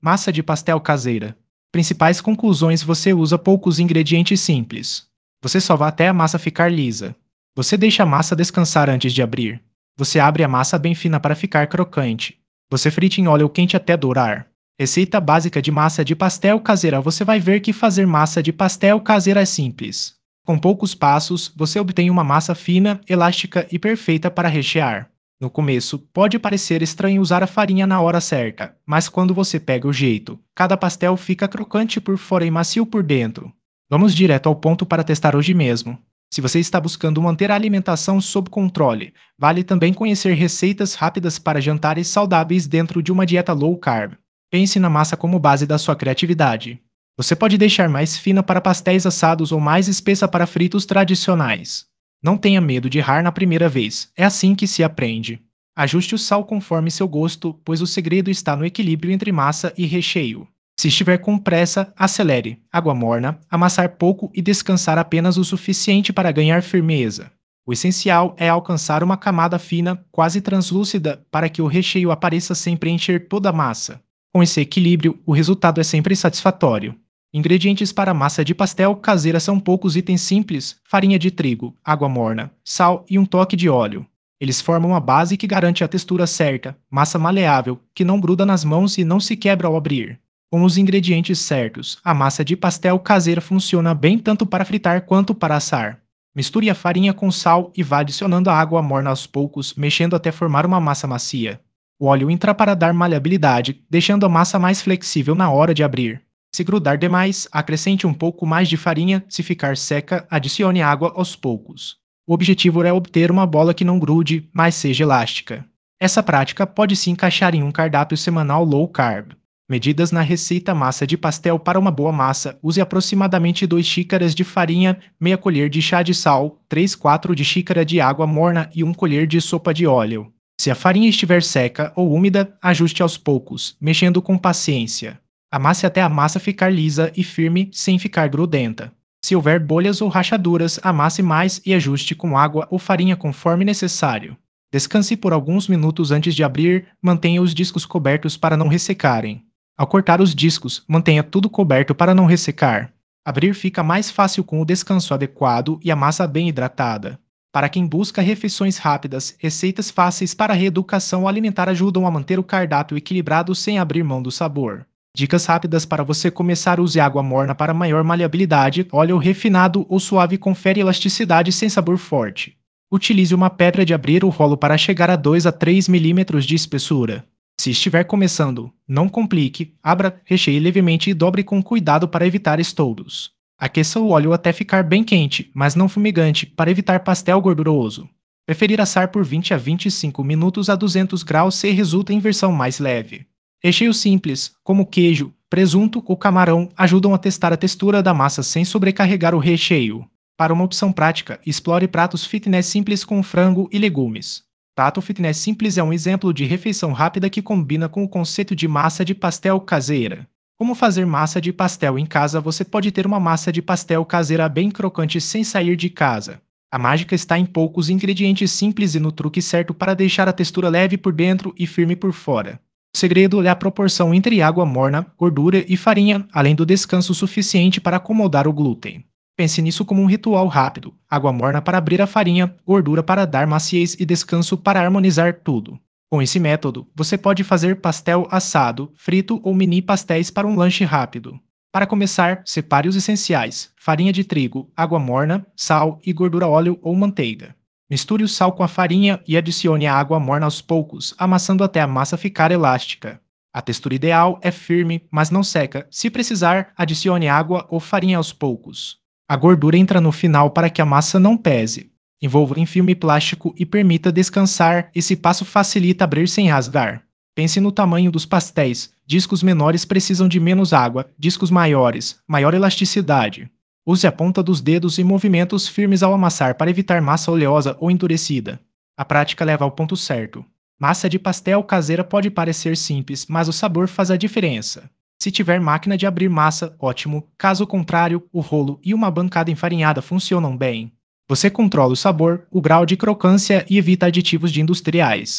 Massa de pastel caseira. Principais conclusões: você usa poucos ingredientes simples. Você só vai até a massa ficar lisa. Você deixa a massa descansar antes de abrir. Você abre a massa bem fina para ficar crocante. Você frita em óleo quente até dourar. Receita básica de massa de pastel caseira. Você vai ver que fazer massa de pastel caseira é simples. Com poucos passos, você obtém uma massa fina, elástica e perfeita para rechear. No começo, pode parecer estranho usar a farinha na hora certa, mas quando você pega o jeito, cada pastel fica crocante por fora e macio por dentro. Vamos direto ao ponto para testar hoje mesmo. Se você está buscando manter a alimentação sob controle, vale também conhecer receitas rápidas para jantares saudáveis dentro de uma dieta low carb. Pense na massa como base da sua criatividade. Você pode deixar mais fina para pastéis assados ou mais espessa para fritos tradicionais. Não tenha medo de errar na primeira vez, é assim que se aprende. Ajuste o sal conforme seu gosto, pois o segredo está no equilíbrio entre massa e recheio. Se estiver com pressa, acelere, água morna, amassar pouco e descansar apenas o suficiente para ganhar firmeza. O essencial é alcançar uma camada fina, quase translúcida, para que o recheio apareça sem preencher toda a massa. Com esse equilíbrio, o resultado é sempre satisfatório. Ingredientes para massa de pastel caseira são poucos itens simples: farinha de trigo, água morna, sal e um toque de óleo. Eles formam a base que garante a textura certa, massa maleável, que não gruda nas mãos e não se quebra ao abrir. Com os ingredientes certos, a massa de pastel caseira funciona bem tanto para fritar quanto para assar. Misture a farinha com sal e vá adicionando a água morna aos poucos, mexendo até formar uma massa macia. O óleo entra para dar maleabilidade, deixando a massa mais flexível na hora de abrir. Se grudar demais, acrescente um pouco mais de farinha. Se ficar seca, adicione água aos poucos. O objetivo é obter uma bola que não grude, mas seja elástica. Essa prática pode se encaixar em um cardápio semanal low carb. Medidas na receita: massa de pastel. Para uma boa massa, use aproximadamente 2 xícaras de farinha, meia colher de chá de sal, 3/4 de xícara de água morna e 1 colher de sopa de óleo. Se a farinha estiver seca ou úmida, ajuste aos poucos, mexendo com paciência. Amasse até a massa ficar lisa e firme, sem ficar grudenta. Se houver bolhas ou rachaduras, amasse mais e ajuste com água ou farinha conforme necessário. Descanse por alguns minutos antes de abrir, mantenha os discos cobertos para não ressecarem. Ao cortar os discos, mantenha tudo coberto para não ressecar. Abrir fica mais fácil com o descanso adequado e a massa bem hidratada. Para quem busca refeições rápidas, receitas fáceis para a reeducação alimentar ajudam a manter o cardápio equilibrado sem abrir mão do sabor. Dicas rápidas para você começar: use água morna para maior maleabilidade, óleo refinado ou suave confere elasticidade sem sabor forte. Utilize uma pedra de abrir o rolo para chegar a 2 a 3 milímetros de espessura. Se estiver começando, não complique, abra, recheie levemente e dobre com cuidado para evitar estouros. Aqueça o óleo até ficar bem quente, mas não fumegante, para evitar pastel gorduroso. Preferir assar por 20 a 25 minutos a 200 graus se resulta em versão mais leve. Recheios simples, como queijo, presunto ou camarão, ajudam a testar a textura da massa sem sobrecarregar o recheio. Para uma opção prática, explore pratos fitness simples com frango e legumes. Prato fitness simples é um exemplo de refeição rápida que combina com o conceito de massa de pastel caseira. Como fazer massa de pastel em casa? Você pode ter uma massa de pastel caseira bem crocante sem sair de casa. A mágica está em poucos ingredientes simples e no truque certo para deixar a textura leve por dentro e firme por fora. O segredo é a proporção entre água morna, gordura e farinha, além do descanso suficiente para acomodar o glúten. Pense nisso como um ritual rápido: água morna para abrir a farinha, gordura para dar maciez e descanso para harmonizar tudo. Com esse método, você pode fazer pastel assado, frito ou mini pastéis para um lanche rápido. Para começar, separe os essenciais: farinha de trigo, água morna, sal e gordura, óleo ou manteiga. Misture o sal com a farinha e adicione a água morna aos poucos, amassando até a massa ficar elástica. A textura ideal é firme, mas não seca. Se precisar, adicione água ou farinha aos poucos. A gordura entra no final para que a massa não pese. Envolva em filme plástico e permita descansar. Esse passo facilita abrir sem rasgar. Pense no tamanho dos pastéis. Discos menores precisam de menos água, discos maiores, maior elasticidade. Use a ponta dos dedos e movimentos firmes ao amassar para evitar massa oleosa ou endurecida. A prática leva ao ponto certo. Massa de pastel caseira pode parecer simples, mas o sabor faz a diferença. Se tiver máquina de abrir massa, ótimo. Caso contrário, o rolo e uma bancada enfarinhada funcionam bem. Você controla o sabor, o grau de crocância e evita aditivos de industriais.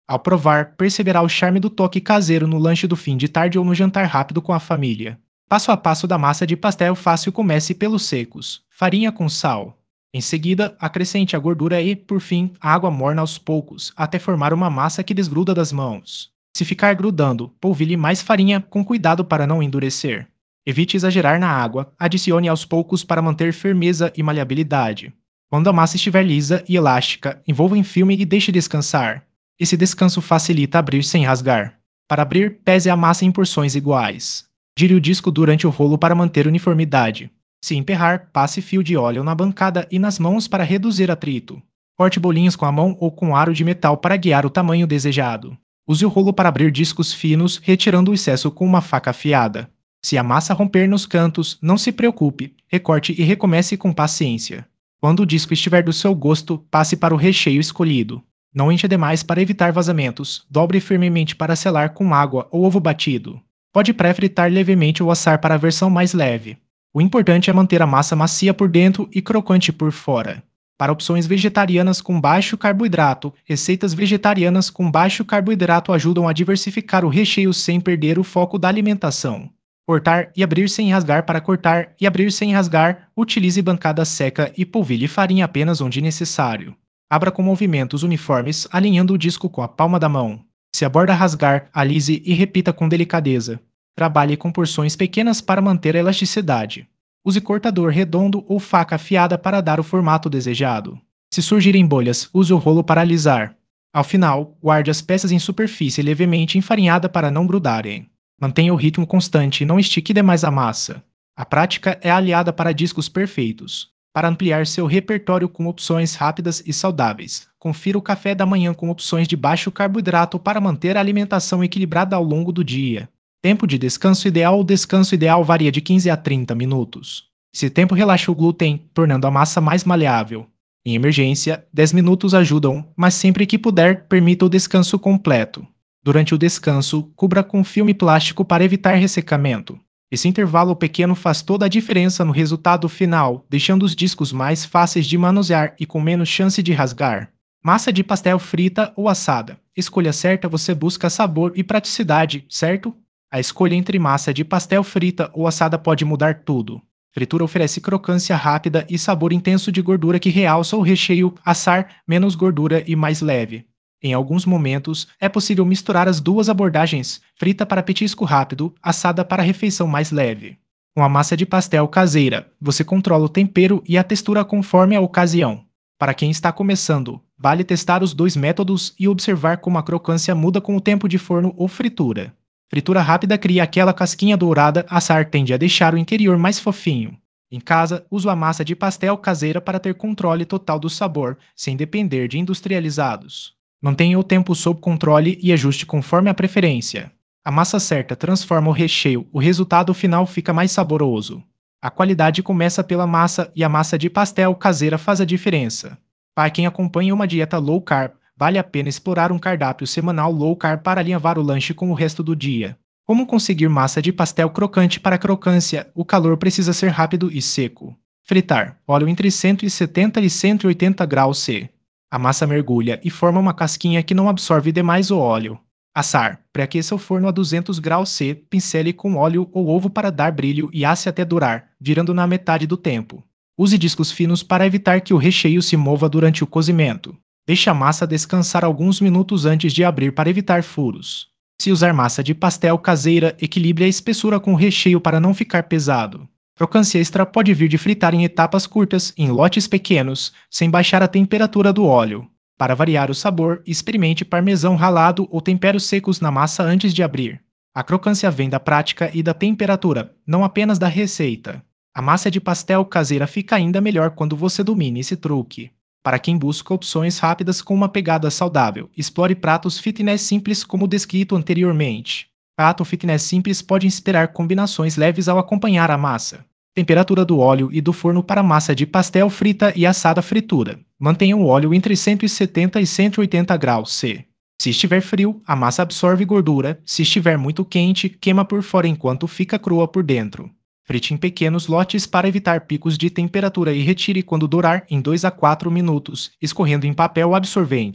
Ao provar, perceberá o charme do toque caseiro no lanche do fim de tarde ou no jantar rápido com a família. Passo a passo da massa de pastel fácil: comece pelos secos. Farinha com sal. Em seguida, acrescente a gordura e, por fim, a água morna aos poucos, até formar uma massa que desgruda das mãos. Se ficar grudando, polvilhe mais farinha com cuidado para não endurecer. Evite exagerar na água, adicione aos poucos para manter firmeza e maleabilidade. Quando a massa estiver lisa e elástica, envolva em filme e deixe descansar. Esse descanso facilita abrir sem rasgar. Para abrir, pese a massa em porções iguais. Gire o disco durante o rolo para manter uniformidade. Se emperrar, passe fio de óleo na bancada e nas mãos para reduzir atrito. Corte bolinhos com a mão ou com aro de metal para guiar o tamanho desejado. Use o rolo para abrir discos finos, retirando o excesso com uma faca afiada. Se a massa romper nos cantos, não se preocupe, recorte e recomece com paciência. Quando o disco estiver do seu gosto, passe para o recheio escolhido. Não encha demais para evitar vazamentos, dobre firmemente para selar com água ou ovo batido. Pode pré-fritar levemente ou assar para a versão mais leve. O importante é manter a massa macia por dentro e crocante por fora. Para opções vegetarianas com baixo carboidrato, receitas vegetarianas com baixo carboidrato ajudam a diversificar o recheio sem perder o foco da alimentação. Cortar e abrir sem rasgar. Para cortar e abrir sem rasgar, utilize bancada seca e polvilhe farinha apenas onde necessário. Abra com movimentos uniformes, alinhando o disco com a palma da mão. Se a borda rasgar, alise e repita com delicadeza. Trabalhe com porções pequenas para manter a elasticidade. Use cortador redondo ou faca afiada para dar o formato desejado. Se surgirem bolhas, use o rolo para alisar. Ao final, guarde as peças em superfície levemente enfarinhada para não grudarem. Mantenha o ritmo constante e não estique demais a massa. A prática é aliada para discos perfeitos. Para ampliar seu repertório com opções rápidas e saudáveis, confira o café da manhã com opções de baixo carboidrato para manter a alimentação equilibrada ao longo do dia. Tempo de descanso ideal: o descanso ideal varia de 15 a 30 minutos. Esse tempo relaxa o glúten, tornando a massa mais maleável. Em emergência, 10 minutos ajudam, mas sempre que puder, permita o descanso completo. Durante o descanso, cubra com filme plástico para evitar ressecamento. Esse intervalo pequeno faz toda a diferença no resultado final, deixando os discos mais fáceis de manusear e com menos chance de rasgar. Massa de pastel frita ou assada. Escolha certa: você busca sabor e praticidade, certo? A escolha entre massa de pastel frita ou assada pode mudar tudo. Fritura oferece crocância rápida e sabor intenso de gordura que realça o recheio. Assar, menos gordura e mais leve. Em alguns momentos, é possível misturar as duas abordagens: frita para petisco rápido, assada para refeição mais leve. Com a massa de pastel caseira, você controla o tempero e a textura conforme a ocasião. Para quem está começando, vale testar os dois métodos e observar como a crocância muda com o tempo de forno ou fritura. Fritura rápida cria aquela casquinha dourada, assar tende a deixar o interior mais fofinho. Em casa, uso a massa de pastel caseira para ter controle total do sabor, sem depender de industrializados. Mantenha o tempo sob controle e ajuste conforme a preferência. A massa certa transforma o recheio, o resultado final fica mais saboroso. A qualidade começa pela massa e a massa de pastel caseira faz a diferença. Para quem acompanha uma dieta low carb, vale a pena explorar um cardápio semanal low carb para alinhavar o lanche com o resto do dia. Como conseguir massa de pastel crocante? Para crocância, o calor precisa ser rápido e seco. Fritar: óleo entre 170 e 180 graus C. A massa mergulha e forma uma casquinha que não absorve demais o óleo. Assar: pré-aqueça o forno a 200 graus C, pincele com óleo ou ovo para dar brilho e asse até dourar, virando na metade do tempo. Use discos finos para evitar que o recheio se mova durante o cozimento. Deixe a massa descansar alguns minutos antes de abrir para evitar furos. Se usar massa de pastel caseira, equilibre a espessura com o recheio para não ficar pesado. Crocância extra pode vir de fritar em etapas curtas, em lotes pequenos, sem baixar a temperatura do óleo. Para variar o sabor, experimente parmesão ralado ou temperos secos na massa antes de abrir. A crocância vem da prática e da temperatura, não apenas da receita. A massa de pastel caseira fica ainda melhor quando você domina esse truque. Para quem busca opções rápidas com uma pegada saudável, explore pratos fitness simples como descrito anteriormente. Prato fitness simples pode inspirar combinações leves ao acompanhar a massa. Temperatura do óleo e do forno para massa de pastel frita e assada: fritura. Mantenha o óleo entre 170 e 180 graus C. Se estiver frio, a massa absorve gordura; se estiver muito quente, queima por fora enquanto fica crua por dentro. Frite em pequenos lotes para evitar picos de temperatura e retire quando dourar em 2 a 4 minutos, escorrendo em papel absorvente.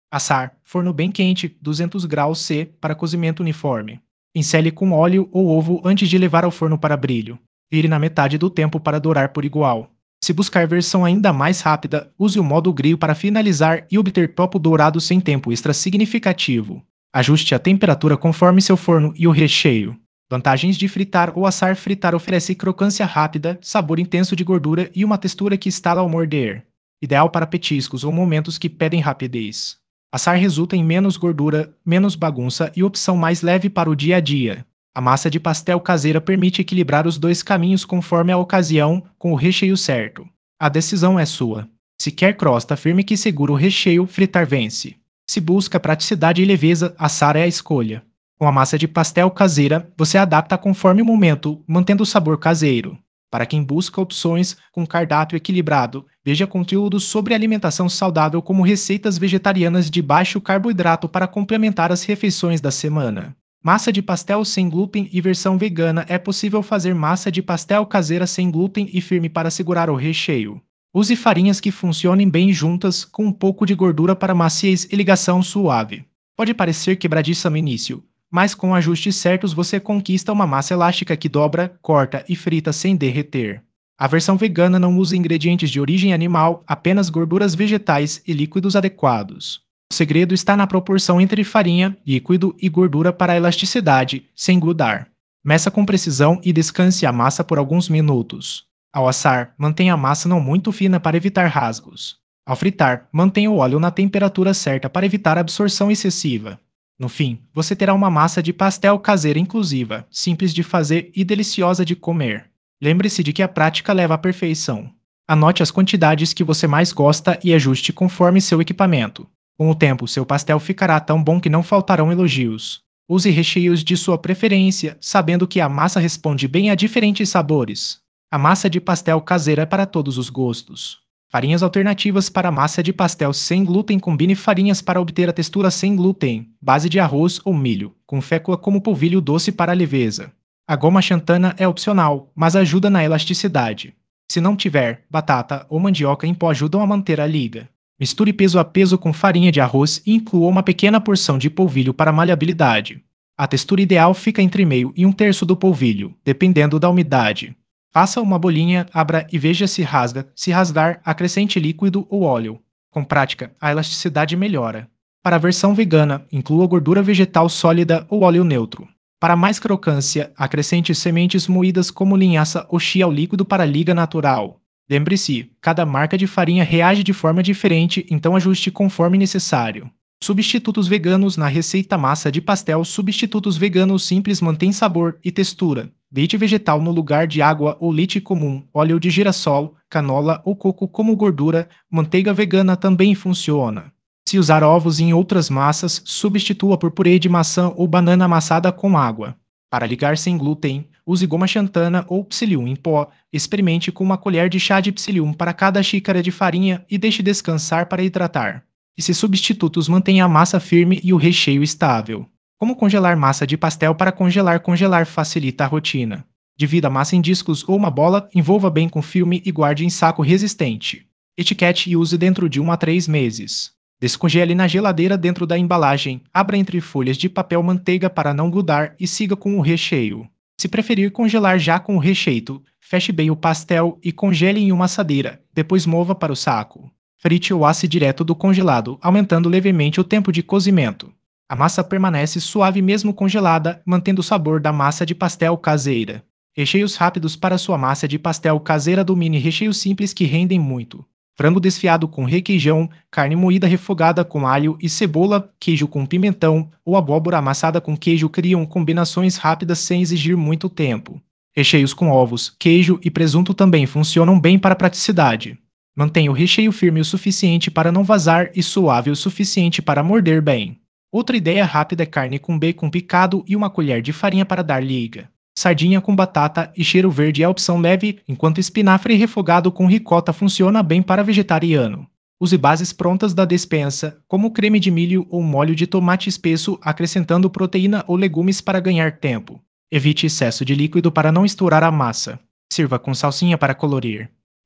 Assar, forno bem quente, 200 graus C para cozimento uniforme. Pincele com óleo ou ovo antes de levar ao forno para brilho. Vire na metade do tempo para dourar por igual. Se buscar versão ainda mais rápida, use o modo grill para finalizar e obter topo dourado sem tempo extra significativo. Ajuste a temperatura conforme seu forno e o recheio. Vantagens de fritar ou assar: fritar oferece crocância rápida, sabor intenso de gordura e uma textura que estala ao morder. Ideal para petiscos ou momentos que pedem rapidez. Assar resulta em menos gordura, menos bagunça e opção mais leve para o dia a dia. A massa de pastel caseira permite equilibrar os dois caminhos conforme a ocasião, com o recheio certo. A decisão é sua. Se quer crosta firme que segura o recheio, fritar vence. Se busca praticidade e leveza, assar é a escolha. Com a massa de pastel caseira, você adapta conforme o momento, mantendo o sabor caseiro. Para quem busca opções com cardápio equilibrado, veja conteúdos sobre alimentação saudável como receitas vegetarianas de baixo carboidrato para complementar as refeições da semana. Massa de pastel sem glúten e versão vegana: é possível fazer massa de pastel caseira sem glúten e firme para segurar o recheio. Use farinhas que funcionem bem juntas, com um pouco de gordura para maciez e ligação suave. Pode parecer quebradiça no início, mas com ajustes certos você conquista uma massa elástica que dobra, corta e frita sem derreter. A versão vegana não usa ingredientes de origem animal, apenas gorduras vegetais e líquidos adequados. O segredo está na proporção entre farinha, líquido e gordura para a elasticidade, sem grudar. Meça com precisão e descanse a massa por alguns minutos. Ao assar, mantenha a massa não muito fina para evitar rasgos. Ao fritar, mantenha o óleo na temperatura certa para evitar absorção excessiva. No fim, você terá uma massa de pastel caseira inclusiva, simples de fazer e deliciosa de comer. Lembre-se de que a prática leva à perfeição. Anote as quantidades que você mais gosta e ajuste conforme seu equipamento. Com o tempo, seu pastel ficará tão bom que não faltarão elogios. Use recheios de sua preferência, sabendo que a massa responde bem a diferentes sabores. A massa de pastel caseira é para todos os gostos. Farinhas alternativas para massa de pastel sem glúten: combine farinhas para obter a textura sem glúten, base de arroz ou milho, com fécula como polvilho doce para a leveza. A goma xantana é opcional, mas ajuda na elasticidade. Se não tiver, batata ou mandioca em pó ajudam a manter a liga. Misture peso a peso com farinha de arroz e inclua uma pequena porção de polvilho para maleabilidade. A textura ideal fica entre meio e um terço do polvilho, dependendo da umidade. Faça uma bolinha, abra e veja se rasga. Se rasgar, acrescente líquido ou óleo. Com prática, a elasticidade melhora. Para a versão vegana, inclua gordura vegetal sólida ou óleo neutro. Para mais crocância, acrescente sementes moídas como linhaça ou chia ao líquido para liga natural. Lembre-se, cada marca de farinha reage de forma diferente, então ajuste conforme necessário. Substitutos veganos na receita: massa de pastel. Substitutos veganos simples mantêm sabor e textura. Leite vegetal no lugar de água ou leite comum, óleo de girassol, canola ou coco como gordura, manteiga vegana também funciona. Se usar ovos em outras massas, substitua por purê de maçã ou banana amassada com água. Para ligar sem glúten, use goma xantana ou psyllium em pó. Experimente com uma colher de chá de psyllium para cada xícara de farinha e deixe descansar para hidratar. Esses substitutos mantêm a massa firme e o recheio estável. Como congelar massa de pastel? Para congelar, congelar facilita a rotina. Divida a massa em discos ou uma bola, envolva bem com filme e guarde em saco resistente. Etiquete e use dentro de 1 a 3 meses. Descongele na geladeira dentro da embalagem, abra entre folhas de papel manteiga para não grudar e siga com o recheio. Se preferir congelar já com o recheio, feche bem o pastel e congele em uma assadeira, depois mova para o saco. Frite ou asse direto do congelado, aumentando levemente o tempo de cozimento. A massa permanece suave mesmo congelada, mantendo o sabor da massa de pastel caseira. Recheios rápidos para sua massa de pastel caseira: domine recheios simples que rendem muito. Frango desfiado com requeijão, carne moída refogada com alho e cebola, queijo com pimentão ou abóbora amassada com queijo criam combinações rápidas sem exigir muito tempo. Recheios com ovos, queijo e presunto também funcionam bem para praticidade. Mantenha o recheio firme o suficiente para não vazar e suave o suficiente para morder bem. Outra ideia rápida é carne com bacon picado e uma colher de farinha para dar liga. Sardinha com batata e cheiro verde é a opção leve, enquanto espinafre refogado com ricota funciona bem para vegetariano. Use bases prontas da despensa, como creme de milho ou molho de tomate espesso, acrescentando proteína ou legumes para ganhar tempo. Evite excesso de líquido para não estourar a massa. Sirva com salsinha para colorir.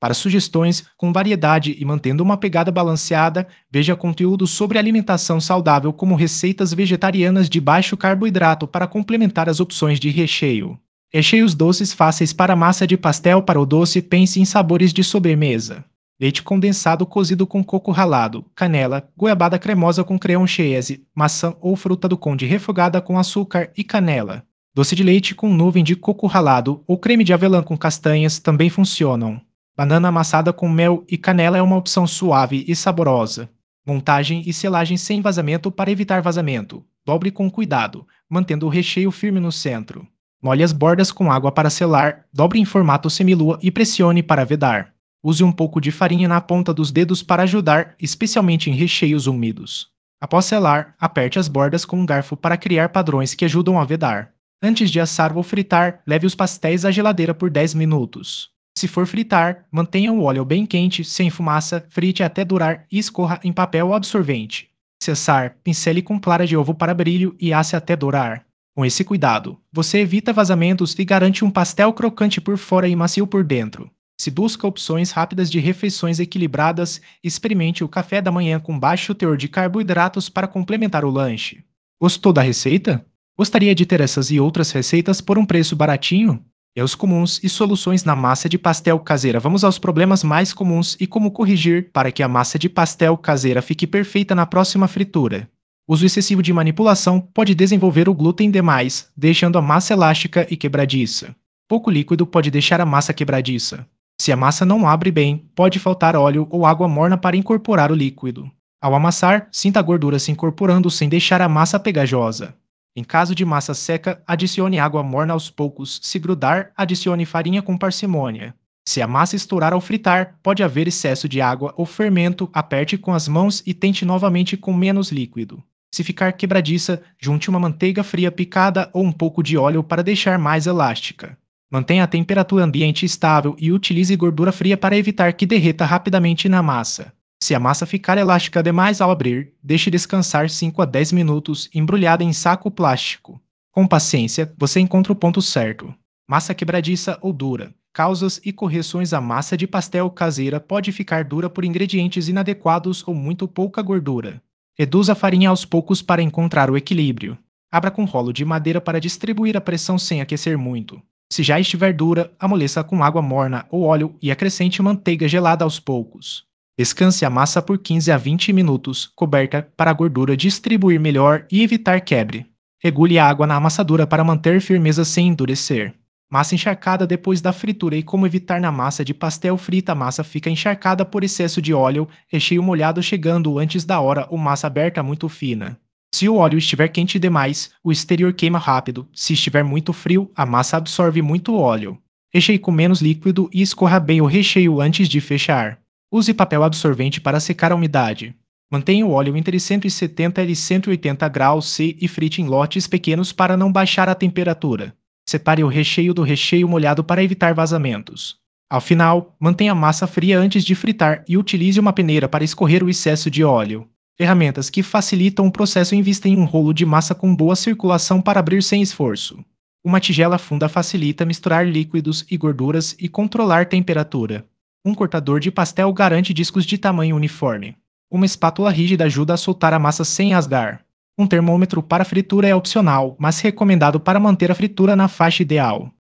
Para sugestões com variedade e mantendo uma pegada balanceada, veja conteúdos sobre alimentação saudável como receitas vegetarianas de baixo carboidrato para complementar as opções de recheio. Recheios doces fáceis para massa de pastel. Para o doce, pense em sabores de sobremesa. Leite condensado cozido com coco ralado, canela, goiabada cremosa com cream cheese, maçã ou fruta do conde refogada com açúcar e canela. Doce de leite com nuvem de coco ralado ou creme de avelã com castanhas também funcionam. Banana amassada com mel e canela é uma opção suave e saborosa. Montagem e selagem sem vazamento. Para evitar vazamento, dobre com cuidado, mantendo o recheio firme no centro. Molhe as bordas com água para selar, dobre em formato semilua e pressione para vedar. Use um pouco de farinha na ponta dos dedos para ajudar, especialmente em recheios úmidos. Após selar, aperte as bordas com um garfo para criar padrões que ajudam a vedar. Antes de assar ou fritar, leve os pastéis à geladeira por 10 minutos. Se for fritar, mantenha o óleo bem quente, sem fumaça, frite até durar e escorra em papel absorvente. Se assar, pincele com clara de ovo para brilho e asse até dourar. Com esse cuidado, você evita vazamentos e garante um pastel crocante por fora e macio por dentro. Se busca opções rápidas de refeições equilibradas, experimente o café da manhã com baixo teor de carboidratos para complementar o lanche. Gostou da receita? Gostaria de ter essas e outras receitas por um preço baratinho? Erros comuns e soluções na massa de pastel caseira. Vamos aos problemas mais comuns e como corrigir para que a massa de pastel caseira fique perfeita na próxima fritura. Uso excessivo de manipulação pode desenvolver o glúten demais, deixando a massa elástica e quebradiça. Pouco líquido pode deixar a massa quebradiça. Se a massa não abre bem, pode faltar óleo ou água morna para incorporar o líquido. Ao amassar, sinta a gordura se incorporando sem deixar a massa pegajosa. Em caso de massa seca, adicione água morna aos poucos. Se grudar, adicione farinha com parcimônia. Se a massa estourar ao fritar, pode haver excesso de água ou fermento. Aperte com as mãos e tente novamente com menos líquido. Se ficar quebradiça, junte uma manteiga fria picada ou um pouco de óleo para deixar mais elástica. Mantenha a temperatura ambiente estável e utilize gordura fria para evitar que derreta rapidamente na massa. Se a massa ficar elástica demais ao abrir, deixe descansar 5 a 10 minutos embrulhada em saco plástico. Com paciência, você encontra o ponto certo. Massa quebradiça ou dura. Causas e correções. A massa de pastel caseira pode ficar dura por ingredientes inadequados ou muito pouca gordura. Reduza a farinha aos poucos para encontrar o equilíbrio. Abra com rolo de madeira para distribuir a pressão sem aquecer muito. Se já estiver dura, amoleça com água morna ou óleo e acrescente manteiga gelada aos poucos. Descanse a massa por 15 a 20 minutos, coberta, para a gordura distribuir melhor e evitar quebre. Regule a água na amassadura para manter firmeza sem endurecer. Massa encharcada depois da fritura. E como evitar na massa de pastel frita. A massa fica encharcada por excesso de óleo, recheio molhado chegando antes da hora ou massa aberta muito fina. Se o óleo estiver quente demais, o exterior queima rápido. Se estiver muito frio, a massa absorve muito óleo. Recheie com menos líquido e escorra bem o recheio antes de fechar. Use papel absorvente para secar a umidade. Mantenha o óleo entre 170 e 180 graus C e frite em lotes pequenos para não baixar a temperatura. Separe o recheio do recheio molhado para evitar vazamentos. Ao final, mantenha a massa fria antes de fritar e utilize uma peneira para escorrer o excesso de óleo. Ferramentas que facilitam o processo. Invista em um rolo de massa com boa circulação para abrir sem esforço. Uma tigela funda facilita misturar líquidos e gorduras e controlar temperatura. Um cortador de pastel garante discos de tamanho uniforme. Uma espátula rígida ajuda a soltar a massa sem rasgar. Um termômetro para fritura é opcional, mas recomendado para manter a fritura na faixa ideal.